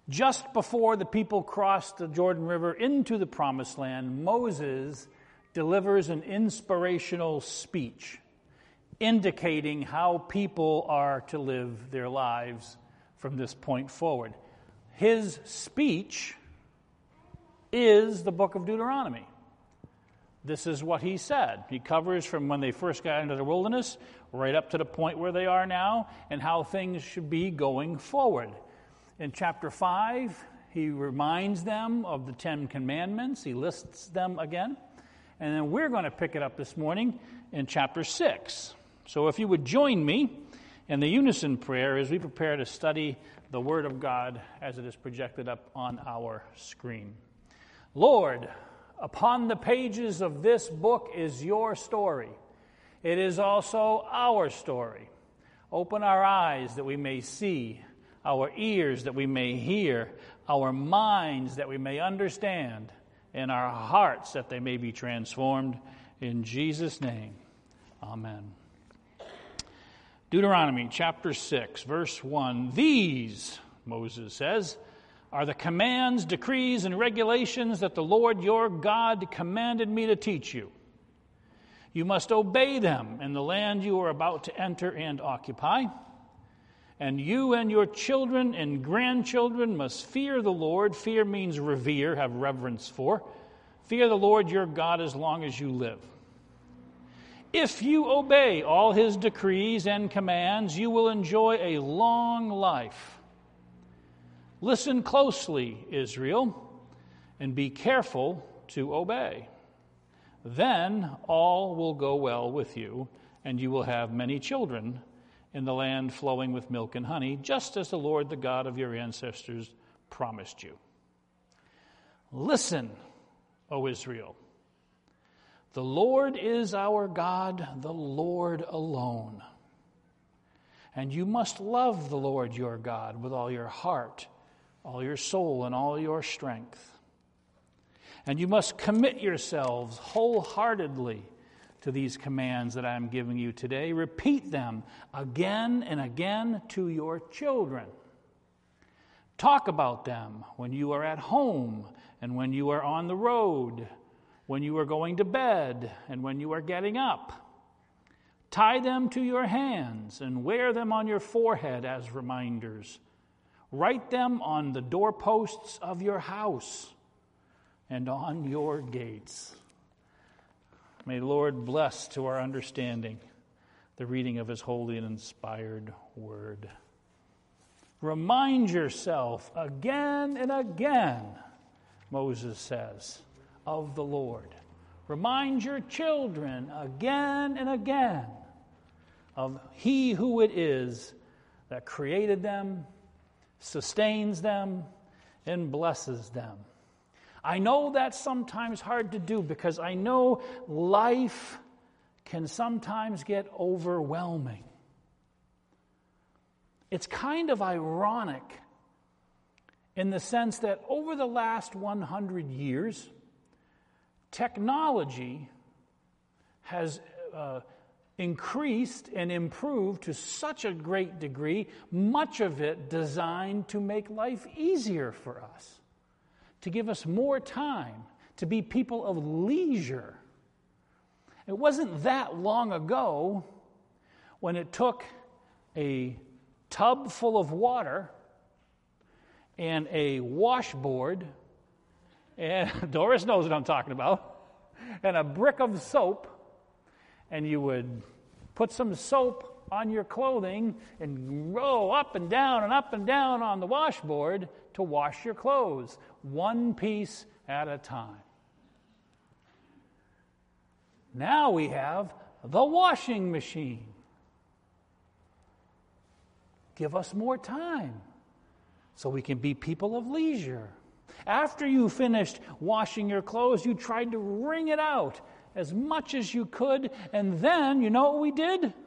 Just before the people crossed the Jordan River into the Promised Land, Moses delivers an inspirational speech indicating how people are to live their lives from this point forward. His speech is the book of Deuteronomy. This is what he said. He covers from when they first got into the wilderness right up to the point where they are now and how things should be going forward. In chapter 5, he reminds them of the 10 Commandments. He lists them again. And then we're going to pick it up this morning in chapter 6. So if you would join me in the unison prayer as we prepare to study the Word of God as it is projected up on our screen. Lord, upon the pages of this book is your story. It is also our story. Open our eyes that we may see, our ears that we may hear, our minds that we may understand, and our hearts that they may be transformed. In Jesus' name, amen. Deuteronomy chapter 6, verse 1. These, Moses says, are the commands, decrees, and regulations that the Lord your God commanded me to teach you. You must obey them in the land you are about to enter and occupy. And you and your children and grandchildren must fear the Lord. Fear means revere, have reverence for. Fear the Lord your God as long as you live. If you obey all his decrees and commands, you will enjoy a long life. Listen closely, Israel, and be careful to obey. Then all will go well with you, and you will have many children in the land flowing with milk and honey, just as the Lord, the God of your ancestors, promised you. Listen, O Israel. The Lord is our God, the Lord alone. And you must love the Lord your God with all your heart, all your soul, and all your strength. And you must commit yourselves wholeheartedly to these commands that I am giving you today. Repeat them again and again to your children. Talk about them when you are at home and when you are on the road, when you are going to bed and when you are getting up. Tie them to your hands and wear them on your forehead as reminders. Write them on the doorposts of your house and on your gates. May the Lord bless to our understanding the reading of his holy and inspired word. Remind yourself again and again, Moses says, of the Lord. Remind your children again and again of he who it is that created them, sustains them, and blesses them. I know that's sometimes hard to do because I know life can sometimes get overwhelming. It's kind of ironic in the sense that over the last 100 years, technology has increased and improved to such a great degree, much of it designed to make life easier for us, to give us more time, to be people of leisure. It wasn't that long ago when it took a tub full of water and a washboard, and Doris knows what I'm talking about, and a brick of soap, and you would put some soap on your clothing and roll up and down on the washboard to wash your clothes, one piece at a time. Now we have the washing machine. Give us more time so we can be people of leisure. After you finished washing your clothes, you tried to wring it out as much as you could, and then, you know what we did? Have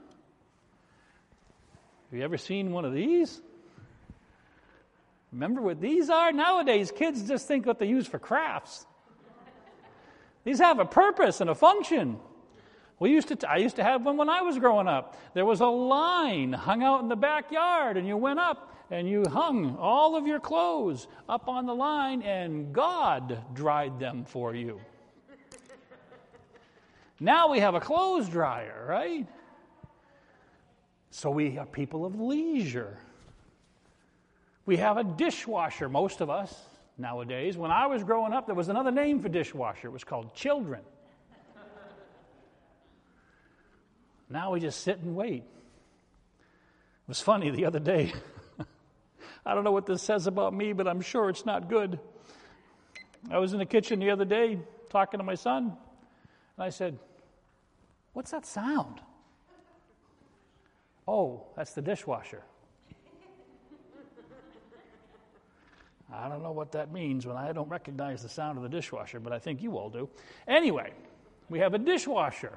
you ever seen one of these? Remember what these are? Nowadays, kids just think what they use for crafts. These have a purpose and a function. I used to have one when I was growing up. There was a line hung out in the backyard, and you went up and you hung all of your clothes up on the line, and God dried them for you. Now we have a clothes dryer, right? So we are people of leisure. We have a dishwasher, most of us nowadays. When I was growing up, there was another name for dishwasher. It was called children. Now we just sit and wait. It was funny the other day. I don't know what this says about me, but I'm sure it's not good. I was in the kitchen the other day talking to my son, and I said, "What's that sound?" "Oh, that's the dishwasher." I don't know what that means when I don't recognize the sound of the dishwasher, but I think you all do. Anyway, we have a dishwasher.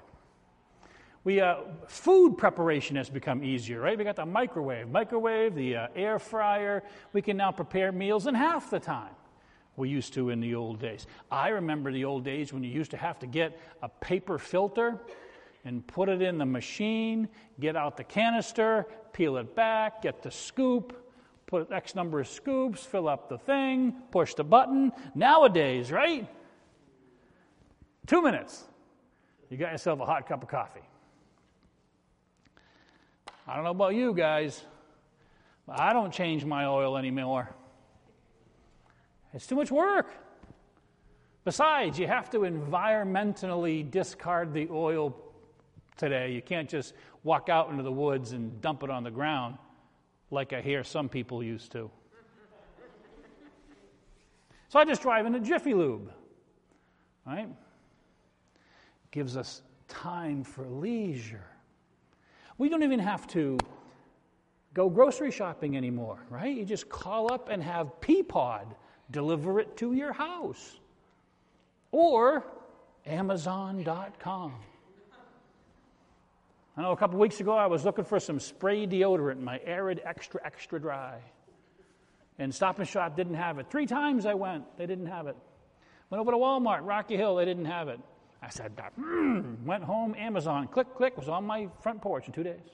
Food preparation has become easier, right? We got the microwave, the air fryer. We can now prepare meals in half the time we used to in the old days. I remember the old days when you used to have to get a paper filter and put it in the machine, get out the canister, peel it back, get the scoop, put X number of scoops, fill up the thing, push the button. Nowadays, right? 2 minutes. You got yourself a hot cup of coffee. I don't know about you guys, but I don't change my oil anymore. It's too much work. Besides, you have to environmentally discard the oil today. You can't just walk out into the woods and dump it on the ground like I hear some people used to. So I just drive into Jiffy Lube, right? Gives us time for leisure. We don't even have to go grocery shopping anymore, right? You just call up and have Peapod deliver it to your house. Or Amazon.com. I know a couple weeks ago I was looking for some spray deodorant in my Arid Extra Dry. And Stop and Shop didn't have it. 3 times I went, they didn't have it. Went over to Walmart, Rocky Hill, they didn't have it. I said, went home, Amazon, click, was on my front porch in 2 days.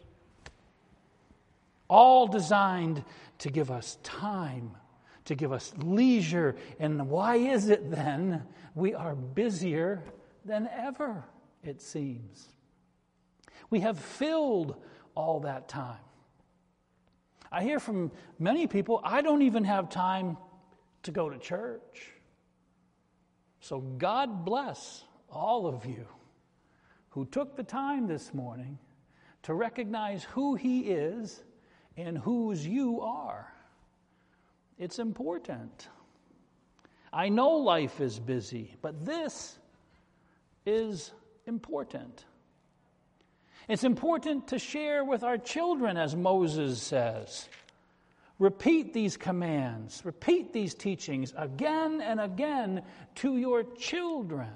All designed to give us time, to give us leisure. And why is it then we are busier than ever, it seems? We have filled all that time. I hear from many people, I don't even have time to go to church. So God bless all of you who took the time this morning to recognize who He is and whose you are. It's important. I know life is busy, but this is important. It's important to share with our children, as Moses says. Repeat these commands, repeat these teachings again and again to your children.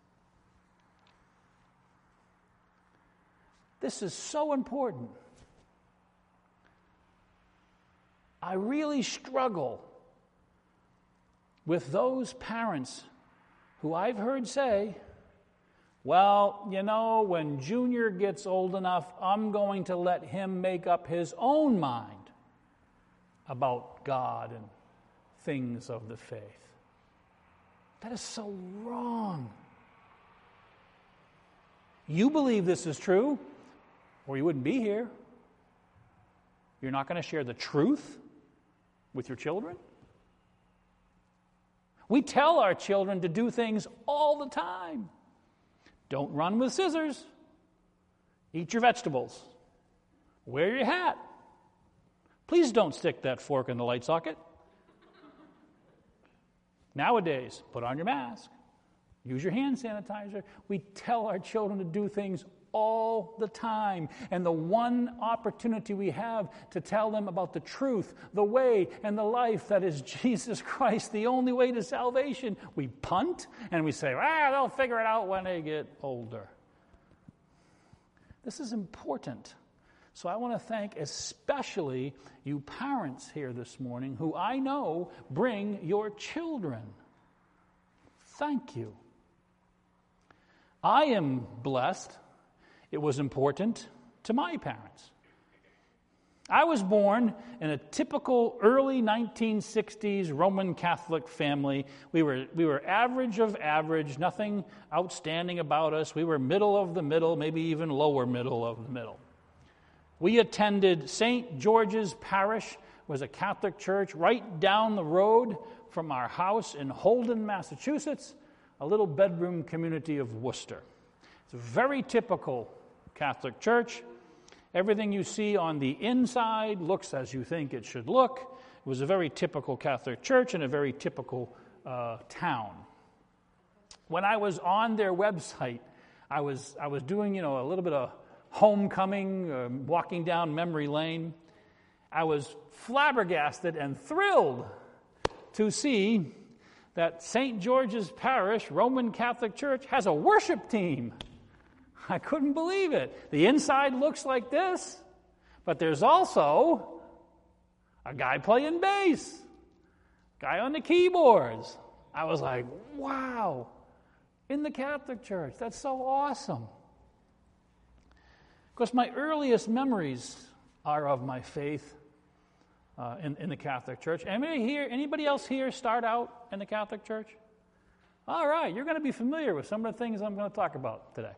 This is so important. I really struggle with those parents who I've heard say, well, when Junior gets old enough, I'm going to let him make up his own mind about God and things of the faith. That is so wrong. You believe this is true, or you wouldn't be here. You're not going to share the truth with your children? We tell our children to do things all the time. Don't run with scissors. Eat your vegetables. Wear your hat. Please don't stick that fork in the light socket. Nowadays, put on your mask. Use your hand sanitizer. We tell our children to do things all the time. And the one opportunity we have to tell them about the truth, the way, and the life that is Jesus Christ, the only way to salvation, we punt and we say, they'll figure it out when they get older. This is important. So I want to thank especially you parents here this morning who I know bring your children. Thank you. I am blessed it was important to my parents. I was born in a typical early 1960s Roman Catholic family. We were average of average, nothing outstanding about us. We were middle of the middle, maybe even lower middle of the middle. We attended St. George's Parish, was a Catholic church right down the road from our house in Holden, Massachusetts, a little bedroom community of Worcester. It's a very typical Catholic church. Everything you see on the inside looks as you think it should look. It was a very typical Catholic church in a very typical town. When I was on their website, I was doing a little bit of homecoming, walking down memory lane. I was flabbergasted and thrilled to see that St. George's Parish Roman Catholic Church has a worship team. I couldn't believe it. The inside looks like this, but there's also a guy playing bass, guy on the keyboards. I was like, wow, in the Catholic Church. That's so awesome. Of course, my earliest memories are of my faith in the Catholic Church. Anybody else here start out in the Catholic Church? All right, you're going to be familiar with some of the things I'm going to talk about today.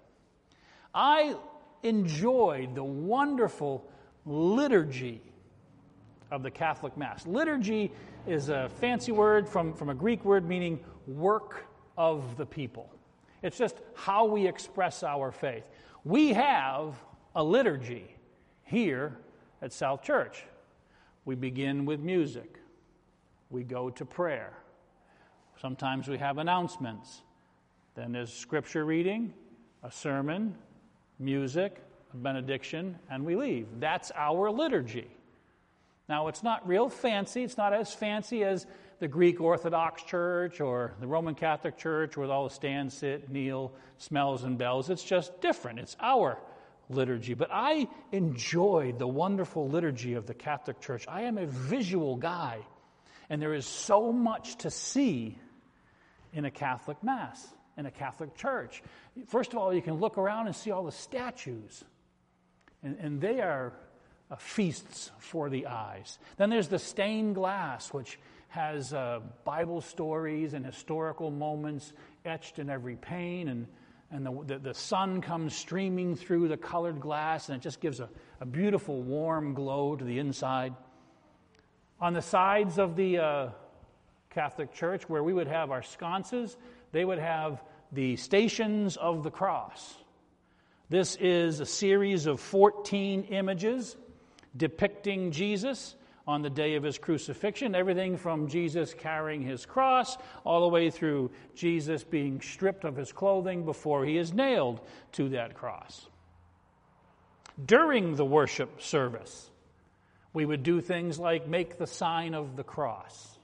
I enjoyed the wonderful liturgy of the Catholic Mass. Liturgy is a fancy word from a Greek word meaning work of the people. It's just how we express our faith. We have a liturgy here at South Church. We begin with music. We go to prayer. Sometimes we have announcements. Then there's scripture reading, a sermon, music, a benediction, and we leave. That's our liturgy. Now, it's not real fancy. It's not as fancy as the Greek Orthodox Church or the Roman Catholic Church with all the stand, sit, kneel, smells, and bells. It's just different. It's our liturgy. But I enjoyed the wonderful liturgy of the Catholic Church. I am a visual guy, and there is so much to see in a Catholic Mass, in a Catholic church. First of all, you can look around and see all the statues, and they are feasts for the eyes. Then there's the stained glass, which has Bible stories and historical moments etched in every pane, and the sun comes streaming through the colored glass, and it just gives a beautiful, warm glow to the inside. On the sides of the Catholic Church, where we would have our sconces, they would have the Stations of the Cross. This is a series of 14 images depicting Jesus on the day of his crucifixion, everything from Jesus carrying his cross all the way through Jesus being stripped of his clothing before he is nailed to that cross. During the worship service, we would do things like make the sign of the cross.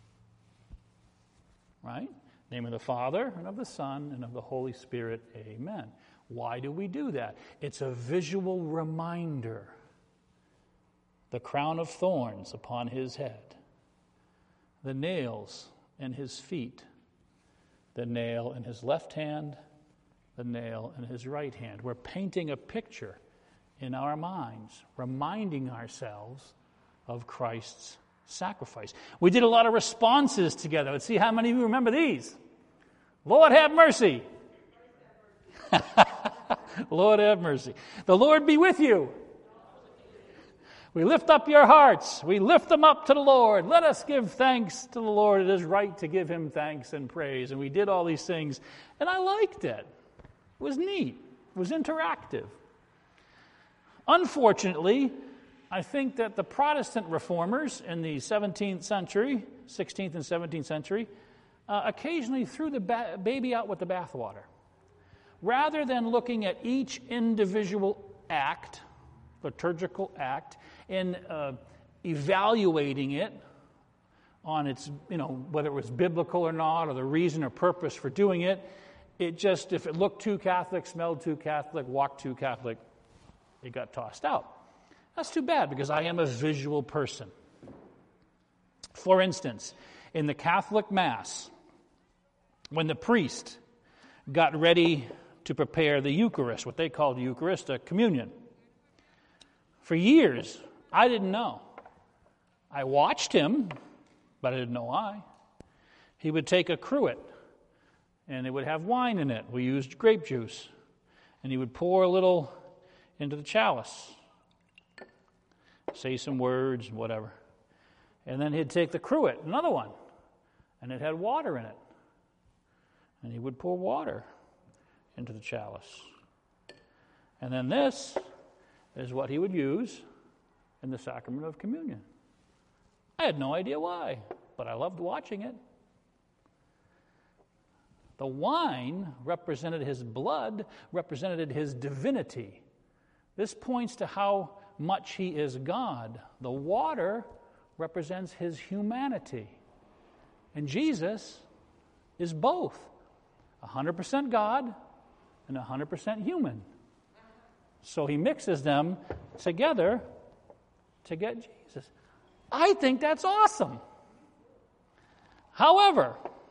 Right? Name of the Father, and of the Son, and of the Holy Spirit. Amen. Why do we do that? It's a visual reminder. The crown of thorns upon his head. The nails in his feet. The nail in his left hand. The nail in his right hand. We're painting a picture in our minds, reminding ourselves of Christ's sacrifice. We did a lot of responses together. Let's see how many of you remember these. Lord have mercy. Lord have mercy. The Lord be with you. We lift up your hearts. We lift them up to the Lord. Let us give thanks to the Lord. It is right to give him thanks and praise. And we did all these things, and I liked it. It was neat. It was interactive. Unfortunately, I think that the Protestant reformers in the 17th century, 16th and 17th century, occasionally threw the baby out with the bathwater. Rather than looking at each individual act, liturgical act, and evaluating it on its, whether it was biblical or not, or the reason or purpose for doing it, it just, if it looked too Catholic, smelled too Catholic, walked too Catholic, it got tossed out. That's too bad, because I am a visual person. For instance, in the Catholic Mass, when the priest got ready to prepare the Eucharist, what they called the Eucharist, communion. For years, I didn't know. I watched him, but I didn't know why. He would take a cruet, and it would have wine in it. We used grape juice. And he would pour a little into the chalice, say some words, whatever. And then he'd take the cruet, another one, and it had water in it. And he would pour water into the chalice. And then this is what he would use in the sacrament of communion. I had no idea why, but I loved watching it. The wine represented his blood, represented his divinity. This points to how much he is God. The water represents his humanity. And Jesus is both 100% God and 100% human. So he mixes them together to get Jesus. I think that's awesome. However,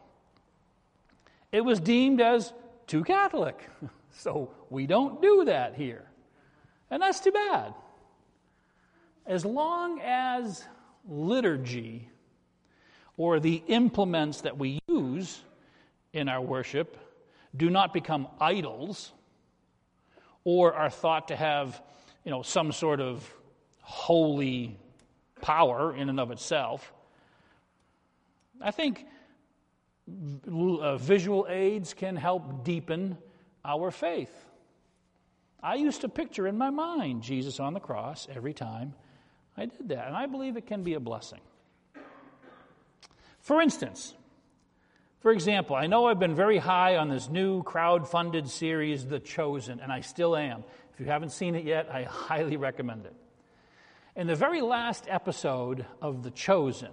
it was deemed as too Catholic. So we don't do that here. And that's too bad. As long as liturgy or the implements that we use in our worship do not become idols or are thought to have, some sort of holy power in and of itself, I think visual aids can help deepen our faith. I used to picture in my mind Jesus on the cross every time I did that, and I believe it can be a blessing. For example, I know I've been very high on this new crowd-funded series, The Chosen, and I still am. If you haven't seen it yet, I highly recommend it. In the very last episode of The Chosen,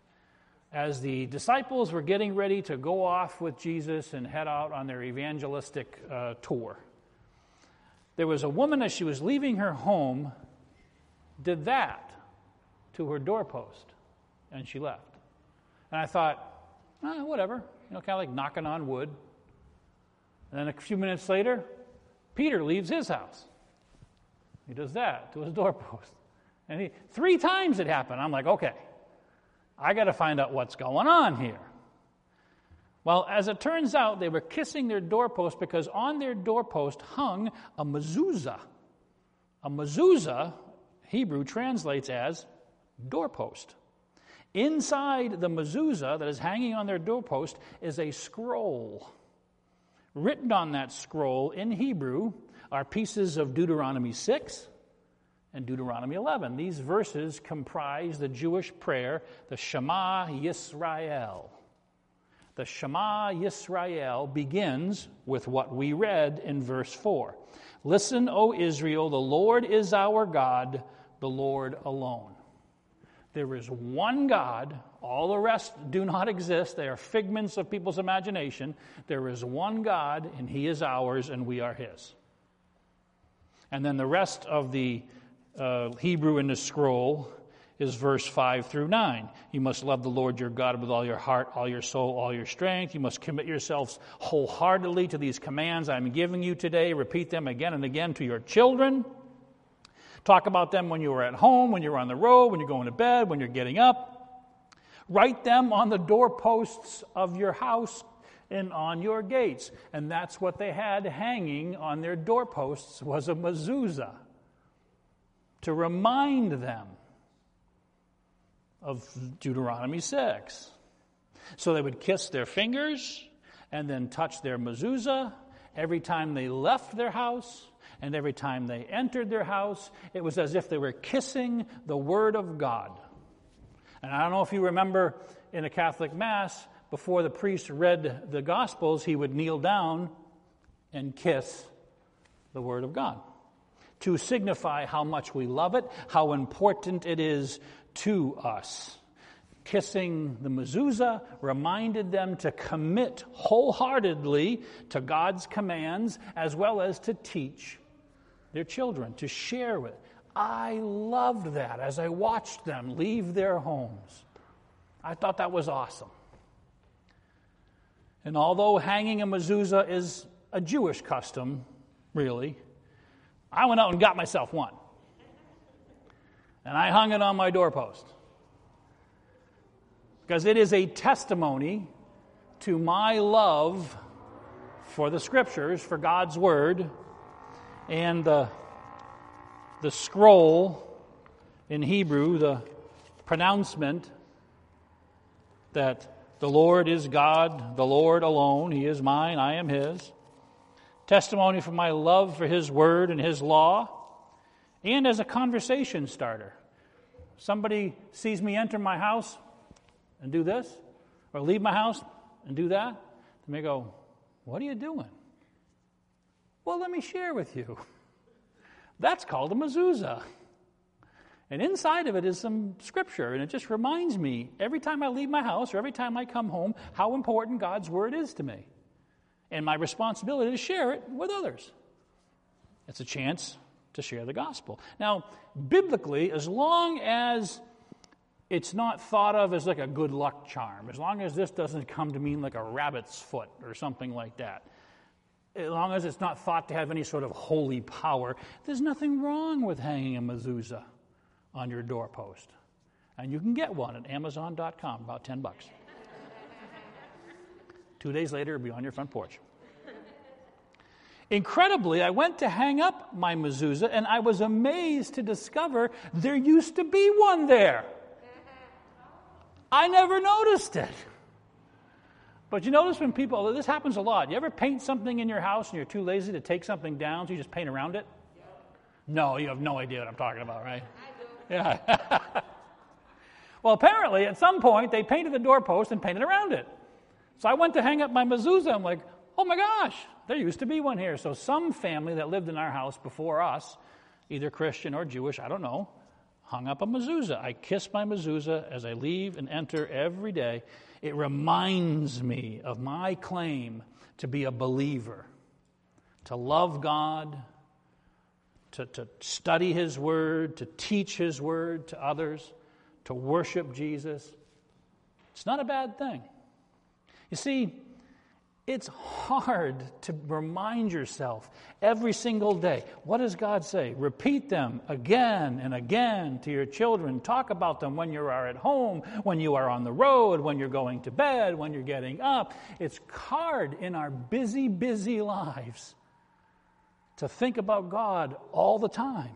as the disciples were getting ready to go off with Jesus and head out on their evangelistic tour, there was a woman, as she was leaving her home, did that to her doorpost, and she left. And I thought, whatever, kind of like knocking on wood. And then a few minutes later, Peter leaves his house. He does that to his doorpost. And 3 times it happened. I'm like, okay, I got to find out what's going on here. Well, as it turns out, they were kissing their doorpost because on their doorpost hung a mezuzah. A mezuzah, Hebrew, translates as doorpost. Inside the mezuzah that is hanging on their doorpost is a scroll. Written on that scroll in Hebrew are pieces of Deuteronomy 6 and Deuteronomy 11. These verses comprise the Jewish prayer, the Shema Yisrael. The Shema Yisrael begins with what we read in verse 4. Listen, O Israel, the Lord is our God, the Lord alone. There is one God. All the rest do not exist. They are figments of people's imagination. There is one God, and He is ours, and we are His. And then the rest of the Hebrew in the scroll is verse 5 through 9. You must love the Lord your God with all your heart, all your soul, all your strength. You must commit yourselves wholeheartedly to these commands I'm giving you today. Repeat them again and again to your children. Talk about them when you are at home, when you're on the road, when you're going to bed, when you're getting up. Write them on the doorposts of your house and on your gates. And that's what they had hanging on their doorposts was a mezuzah to remind them of Deuteronomy 6. So they would kiss their fingers and then touch their mezuzah every time they left their house. And every time they entered their house, it was as if they were kissing the Word of God. And I don't know if you remember in a Catholic Mass, before the priest read the Gospels, he would kneel down and kiss the Word of God to signify how much we love it, how important it is to us. Kissing the mezuzah reminded them to commit wholeheartedly to God's commands as well as to teach their children, to share with. I loved that as I watched them leave their homes. I thought that was awesome. And although hanging a mezuzah is a Jewish custom, really. I went out and got myself one. And I hung it on my doorpost. Because it is a testimony to my love for the Scriptures, for God's Word, and the scroll in Hebrew, the pronouncement that the Lord is God, the Lord alone. He is mine, I am His. Testimony for my love for His Word and His law, and as a conversation starter. Somebody sees me enter my house and do this, or leave my house and do that, they may go, "What are you doing?" Well, let me share with you. That's called a mezuzah. And inside of it is some scripture, and it just reminds me every time I leave my house or every time I come home how important God's Word is to me. And my responsibility to share it with others. It's a chance to share the gospel. Now, biblically, as long as it's not thought of as like a good luck charm, as long as this doesn't come to mean like a rabbit's foot or something like that, as long as it's not thought to have any sort of holy power, there's nothing wrong with hanging a mezuzah on your doorpost. And you can get one at Amazon.com, about $10. 2 days later, it'll be on your front porch. Incredibly, I went to hang up my mezuzah, and I was amazed to discover there used to be one there. I never noticed it. But you notice when people, this happens a lot. You ever paint something in your house and you're too lazy to take something down, so you just paint around it? No, you have no idea what I'm talking about, right? Yeah. Well, apparently, at some point, they painted the doorpost and painted around it. So I went to hang up my mezuzah. I'm like, oh my gosh, there used to be one here. So some family that lived in our house before us, either Christian or Jewish, I don't know, hung up a mezuzah. I kiss my mezuzah as I leave and enter every day. It reminds me of my claim to be a believer, to love God, to study His Word, to teach His Word to others, to worship Jesus. It's not a bad thing. You see, it's hard to remind yourself every single day. What does God say? Repeat them again and again to your children. Talk about them when you are at home, when you are on the road, when you're going to bed, when you're getting up. It's hard in our busy, busy lives to think about God all the time.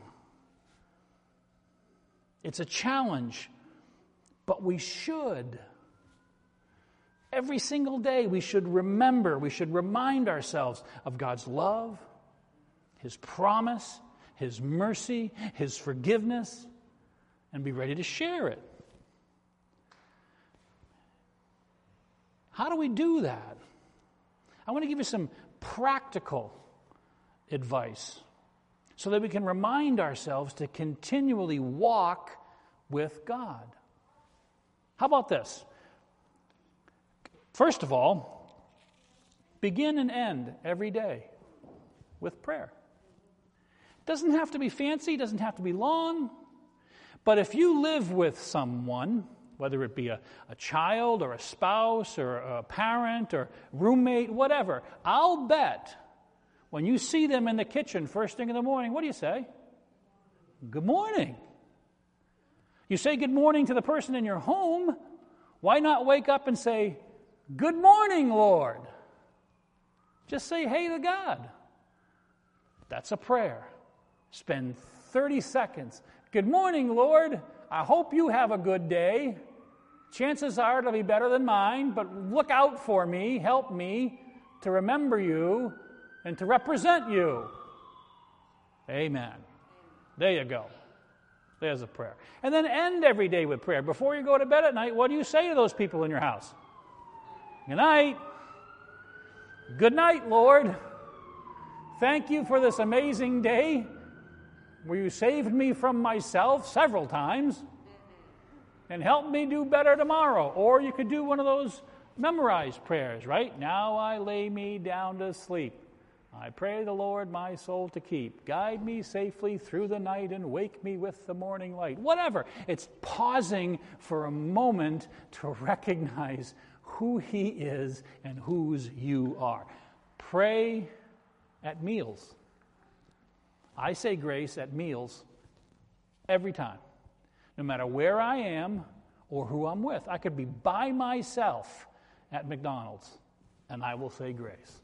It's a challenge, but we should. Every single day we should remember, we should remind ourselves of God's love, His promise, His mercy, His forgiveness, and be ready to share it. How do we do that? I want to give you some practical advice so that we can remind ourselves to continually walk with God. How about this? First of all, begin and end every day with prayer. It doesn't have to be fancy, it doesn't have to be long, but if you live with someone, whether it be a child or a spouse or a parent or roommate, whatever, I'll bet when you see them in the kitchen first thing in the morning, what do you say? Good morning. You say good morning to the person in your home. Why not wake up and say, good morning, Lord? Just say hey to God. That's a prayer. Spend 30 seconds. Good morning, Lord. I hope you have a good day. Chances are it'll be better than mine, but look out for me. Help me to remember you and to represent you. Amen. There you go. There's a prayer. And then end every day with prayer. Before you go to bed at night, what do you say to those people in your house? Good night. Good night, Lord. Thank you for this amazing day where you saved me from myself several times and helped me do better tomorrow. Or you could do one of those memorized prayers, right? Now I lay me down to sleep. I pray the Lord my soul to keep. Guide me safely through the night and wake me with the morning light. Whatever. It's pausing for a moment to recognize who He is and whose you are. Pray at meals. I say grace at meals every time, no matter where I am or who I'm with. I could be by myself at McDonald's, and I will say grace.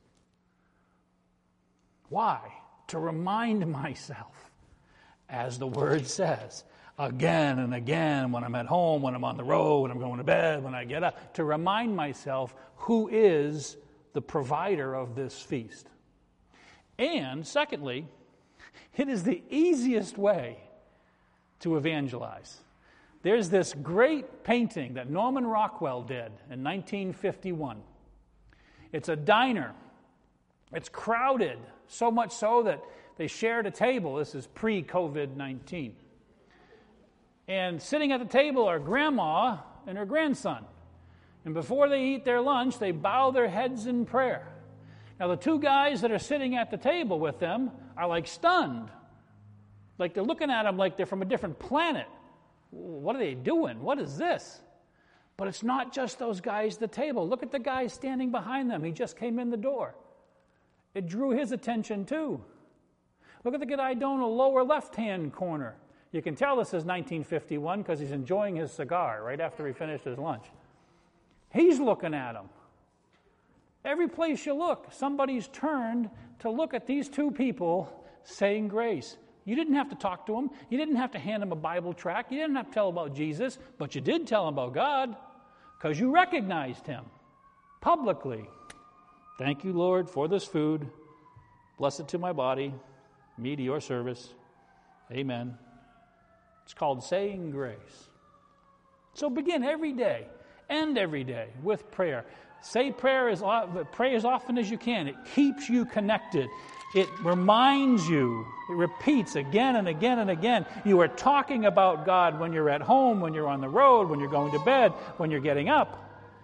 Why? To remind myself, as the Word says, again and again, when I'm at home, when I'm on the road, when I'm going to bed, when I get up, to remind myself who is the provider of this feast. And secondly, it is the easiest way to evangelize. There's this great painting that Norman Rockwell did in 1951. It's a diner. It's crowded, so much so that they shared a table. This is pre-COVID-19. And sitting at the table are grandma and her grandson. And before they eat their lunch, they bow their heads in prayer. Now, the two guys that are sitting at the table with them are like stunned. Like they're looking at them like they're from a different planet. What are they doing? What is this? But it's not just those guys at the table. Look at the guy standing behind them. He just came in the door. It drew his attention too. Look at the guy down in the lower left-hand corner. You can tell this is 1951 because he's enjoying his cigar right after he finished his lunch. He's looking at him. Every place you look, somebody's turned to look at these two people saying grace. You didn't have to talk to them. You didn't have to hand them a Bible tract. You didn't have to tell them about Jesus, but you did tell them about God because you recognized him publicly. Thank you, Lord, for this food. Bless it to my body, me to your service. Amen. It's called saying grace. So begin every day, end every day with prayer. Pray as often as you can. It keeps you connected. It reminds you. It repeats again and again and again. You are talking about God when you're at home, when you're on the road, when you're going to bed, when you're getting up.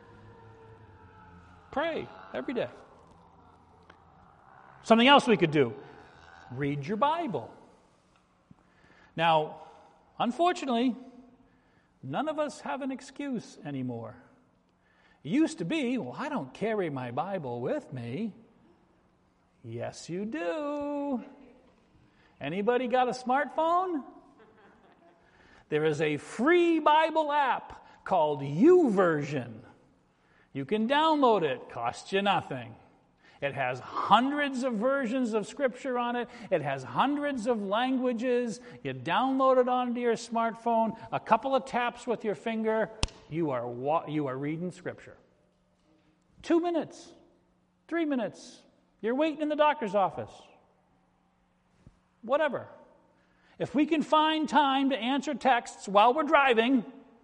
Pray every day. Something else we could do. Read your Bible. Now, unfortunately, none of us have an excuse anymore. It used to be, well, I don't carry my Bible with me. Yes, you do. Anybody got a smartphone? There is a free Bible app called YouVersion. You can download it. Costs you nothing. It has hundreds of versions of Scripture on it. It has hundreds of languages. You download it onto your smartphone. A couple of taps with your finger, you are reading Scripture. 2 minutes, 3 minutes. You're waiting in the doctor's office. Whatever. If we can find time to answer texts while we're driving,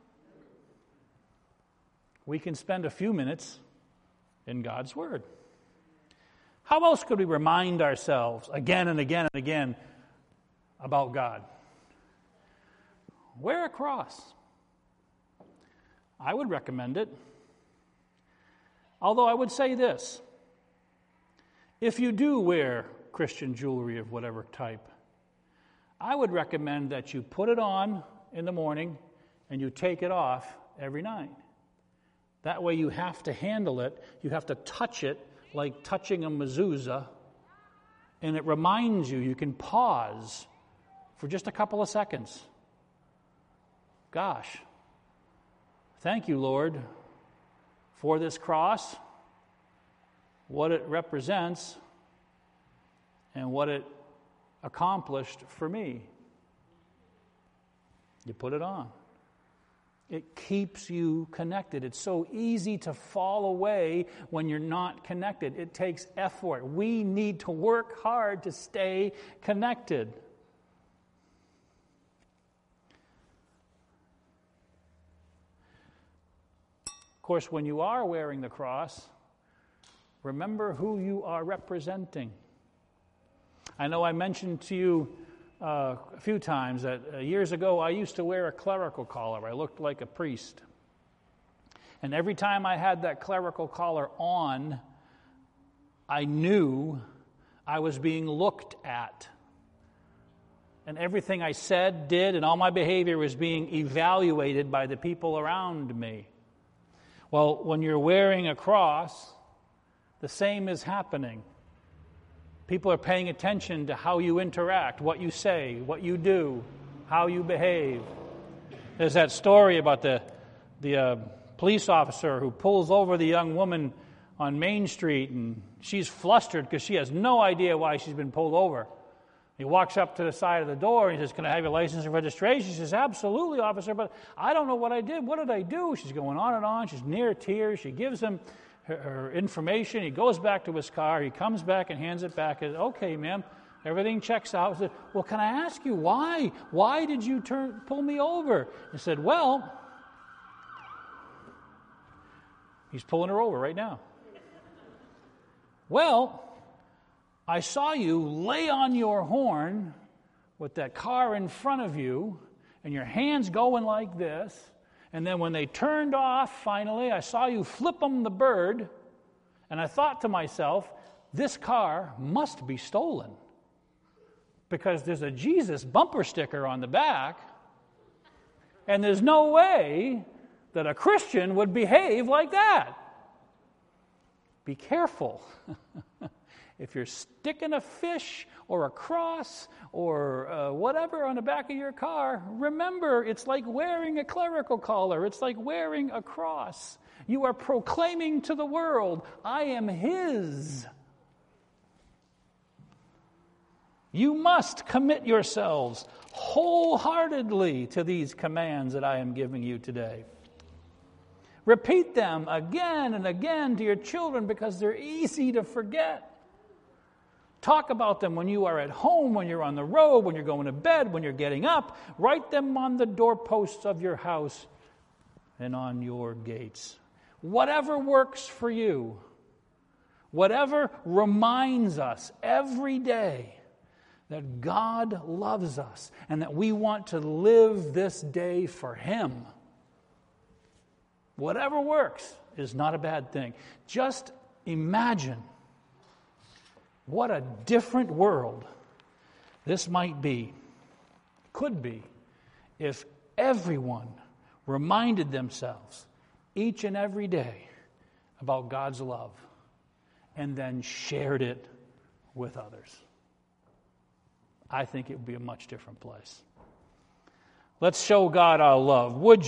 we can spend a few minutes in God's Word. How else could we remind ourselves again and again and again about God? Wear a cross. I would recommend it. Although I would say this. If you do wear Christian jewelry of whatever type, I would recommend that you put it on in the morning and you take it off every night. That way you have to handle it. You have to touch it like touching a mezuzah, and it reminds you, you can pause for just a couple of seconds. Gosh, thank you, Lord, for this cross, what it represents, and what it accomplished for me. You put it on. It keeps you connected. It's so easy to fall away when you're not connected. It takes effort. We need to work hard to stay connected. Of course, when you are wearing the cross, remember who you are representing. I know I mentioned to you a few times that years ago I used to wear a clerical collar. I looked like a priest. And every time I had that clerical collar on, I knew I was being looked at. And everything I said, did, and all my behavior was being evaluated by the people around me. Well, when you're wearing a cross, the same is happening. People are paying attention to how you interact, what you say, what you do, how you behave. There's that story about the police officer who pulls over the young woman on Main Street, and she's flustered because she has no idea why she's been pulled over. He walks up to the side of the door and he says, "Can I have your license and registration?" She says, "Absolutely, officer, but I don't know what I did. What did I do?" She's going on and on. She's near tears. She gives him her information. He goes back to his car. He comes back and hands it back. He says, "Okay, ma'am, everything checks out." He said, "Well, can I ask you why? Why did you pull me over?" He said, "Well," he's pulling her over right now. "Well, I saw you lay on your horn with that car in front of you and your hands going like this. And then when they turned off, finally, I saw you flip them the bird. And I thought to myself, this car must be stolen because there's a Jesus bumper sticker on the back. And there's no way that a Christian would behave like that. Be careful." If you're sticking a fish or a cross or whatever on the back of your car, remember, it's like wearing a clerical collar. It's like wearing a cross. You are proclaiming to the world, I am His. You must commit yourselves wholeheartedly to these commands that I am giving you today. Repeat them again and again to your children because they're easy to forget. Talk about them when you are at home, when you're on the road, when you're going to bed, when you're getting up. Write them on the doorposts of your house and on your gates. Whatever works for you, whatever reminds us every day that God loves us and that we want to live this day for Him. Whatever works is not a bad thing. Just imagine what a different world this might be, could be, if everyone reminded themselves each and every day about God's love and then shared it with others. I think it would be a much different place. Let's show God our love. Would